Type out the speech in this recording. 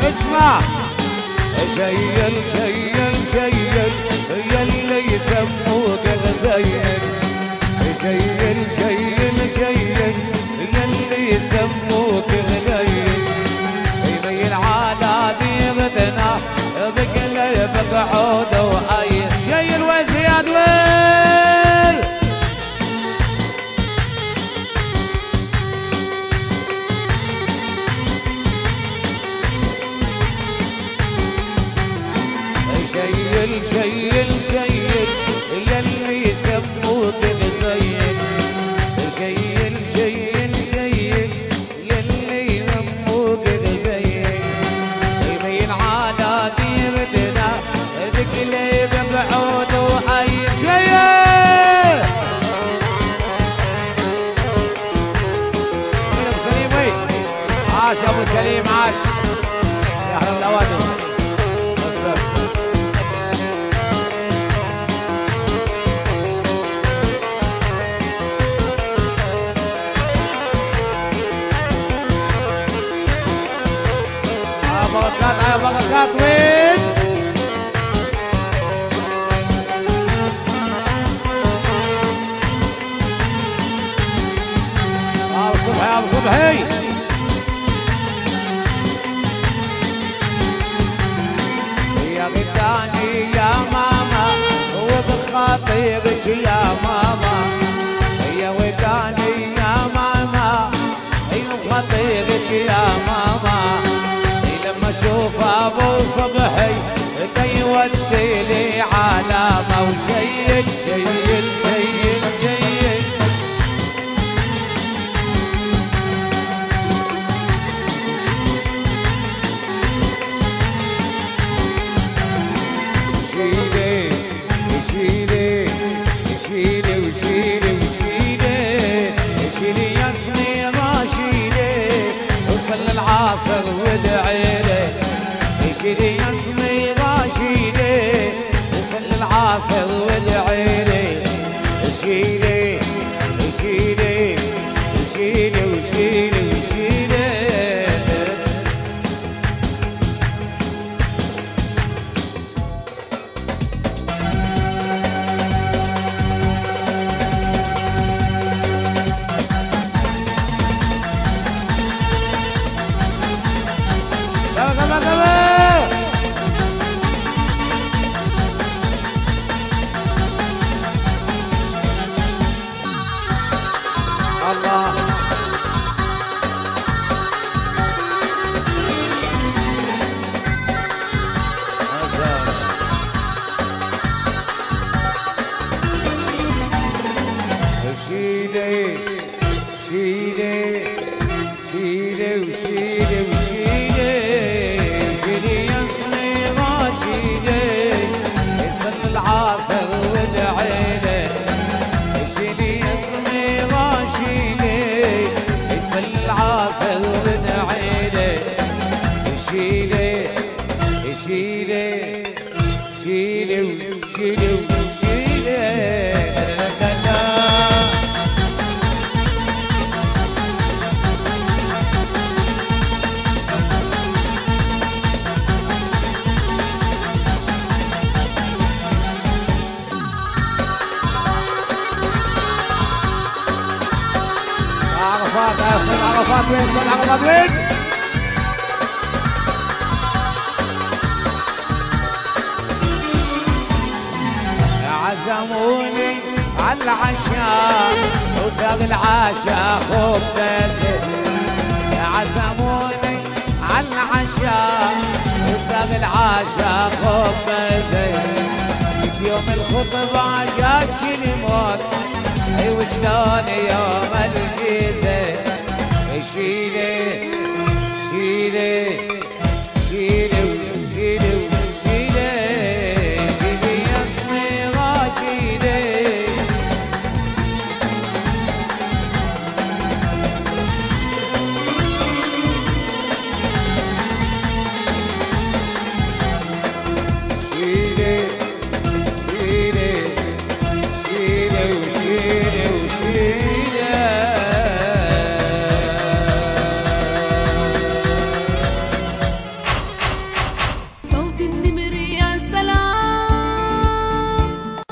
اسمع شيل شيل شيل يلي يسموك غزين شيل شيل شيل يلي يسموك غزين يميل على ديرتنا بقلبك عود وحي شيل وزياد ويل شيل شيل شيل يلي يسموك غزين شيل شيل شيل يلي يسموك غزين يمين على ديرتنا بقلب بعود وحي شيل ابو سليم وين عاش ابو سليم عاش يا احلى الاوادم بركات وين ابو صبحي ابو صبحي يا غداني يا ماما وبخاطرك يا ماما يا وداني يا ماما وبخاطرك يا ماما شوف ابو صبحي يودي لي علامه وشيل شيل شيل شيل شيلي شيلي شيلي وشيلي وشيلي شيلي يا سميرة شيلي وصل العصر وادعي شيلي يا سميرة شيلي وصل العصر وادعي لي شيلي شيلي شيلي وشيلي وشيلي عرفات وين صل عرفات وين عزموني على العشاء وذاق العشاء خبز عزموني على العشاء وذاق العشاء خبز يوم الخطبة جاتني موت اي وشلون يوم الجيزة شيلي شيلي شيلي وشيلي وشيلي شيلي يا سميرة شيلي شيلي شيلي شيلي وشيلي